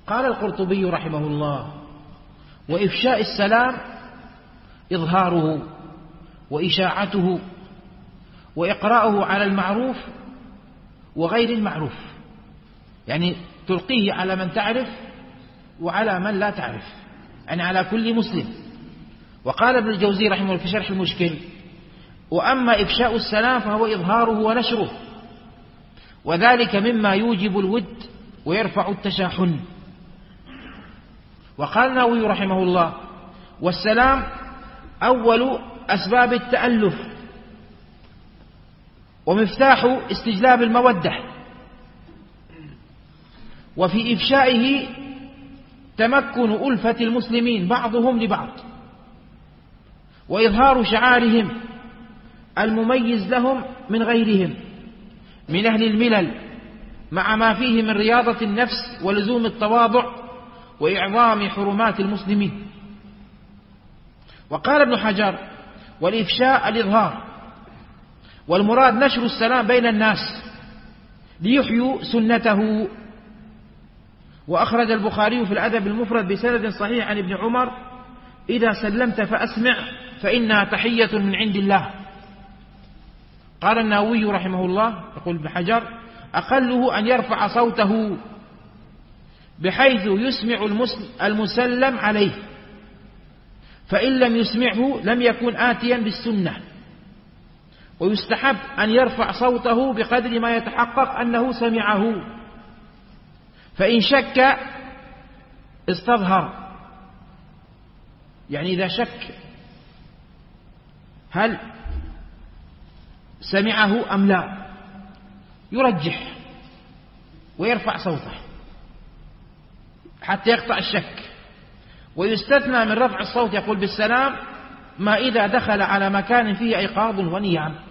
قال القرطبي رحمه الله: وإفشاء السلام إظهاره وإشاعته وإقراءه على المعروف وغير المعروف، يعني تلقيه على من تعرف وعلى من لا تعرف، يعني على كل مسلم. وقال ابن الجوزي رحمه الله في شرح المشكل: وأما إفشاء السلام فهو إظهاره ونشره، وذلك مما يوجب الود ويرفع التشاحن. وقال النووي رحمه الله: والسلام أول أسباب التألف ومفتاح استجلاب المودة، وفي إفشائه تمكن ألفة المسلمين بعضهم لبعض، وإظهار شعارهم المميز لهم من غيرهم من أهل الملل، مع ما فيه من رياضة النفس ولزوم التواضع وإعظام حرمات المسلمين. وقال ابن حجر: والإفشاء الإظهار، والمراد نشر السلام بين الناس ليحيوا سنته. وأخرج البخاري في الأدب المفرد بسند صحيح عن ابن عمر: إذا سلمت فأسمع فإنها تحية من عند الله. قال النووي رحمه الله، يقول ابن حجر: أقله أن يرفع صوته بحيث يسمع المسلم عليه، فإن لم يسمعه لم يكن آتيا بالسنة. ويستحب أن يرفع صوته بقدر ما يتحقق أنه سمعه، فإن شك استظهر، يعني إذا شك هل سمعه أم لا يرجح ويرفع صوته حتى يقطع الشك. ويستثنى من رفع الصوت، يقول بالسلام، ما إذا دخل على مكان فيه إيقاظ ونيام،